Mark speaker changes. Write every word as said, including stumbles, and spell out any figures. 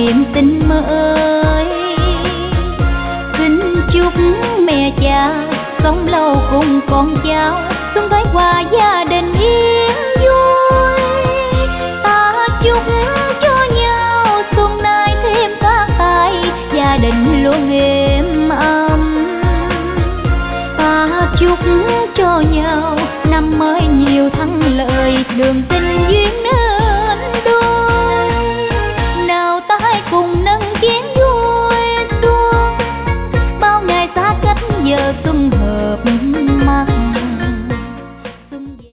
Speaker 1: niềm tin mới. Xin chúc mẹ cha sống lâu cùng con cháu, xuân tới qua gia đình yên vui. Ta chúc cho nhau xuân nay thêm phát tài, gia đình luôn êm ấm. Ta chúc cho nhau năm mới nhiều thắng lợi, đường tin